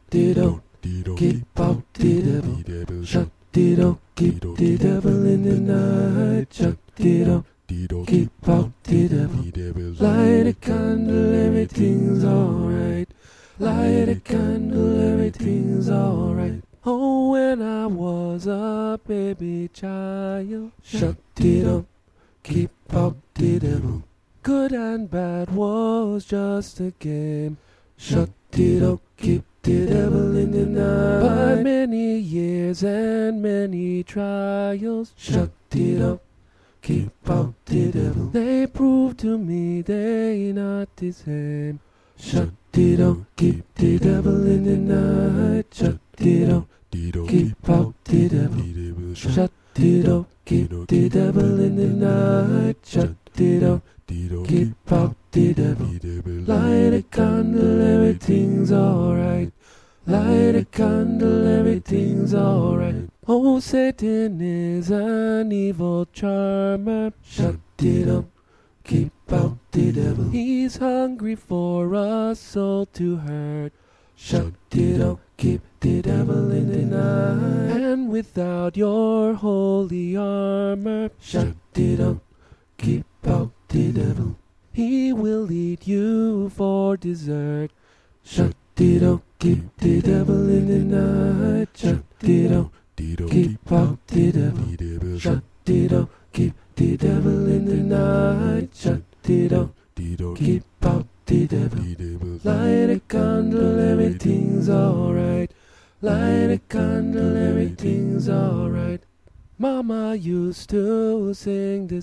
it out, keep out the devil. Shut it out, keep the devil in the night. Shut it out, keep out the devil. Light a candle, everything's alright. Light a candle, everything's alright. Oh, when I was a baby child, shut it up, keep out the devil. Good and bad was just a game. Shut it up, keep the devil in the night. By many years and many trials, shut it up, keep out the devil. They prove to me they not the same. Shut it up, keep the devil in the night. Shut it up, keep out the devil. Shut it up, keep the devil in the night. Shut it up, keep out the devil. Light a candle, everything's alright. Light a candle, everything's alright. Oh, Satan is an evil charmer. Shut it up, keep out the devil. He's hungry for a soul to hurt. Shut it up, keep the devil in the night. And without your holy armor, shut it up, keep out the devil. He will lead you for dessert. Shut it up, keep the devil in the night. Shut it up, keep out the devil. Shut it up, keep the devil in the night. Shut it up, keep out the devil. Light a candle, everything's alright. Light a candle, everything's alright. Mama used to sing this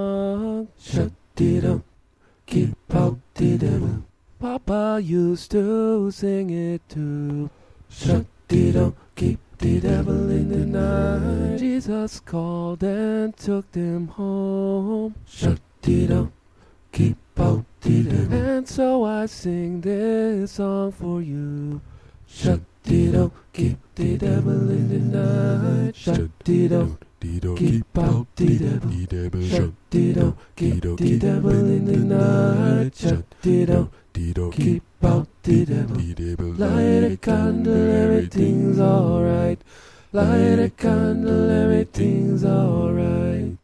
song. Shut it up, keep out the devil. Papa used to sing it too. Shut it up, keep the devil in the night. Jesus called and took them home. Shut it up, keep out the devil. And so I sing this song for you. Shut it up, keep the devil in the night. Shut it up, keep out the devil. Shut it up, keep the devil in the night. Shut it up, keep out the devil. Light a candle, everything's alright. Light a candle, everything's alright.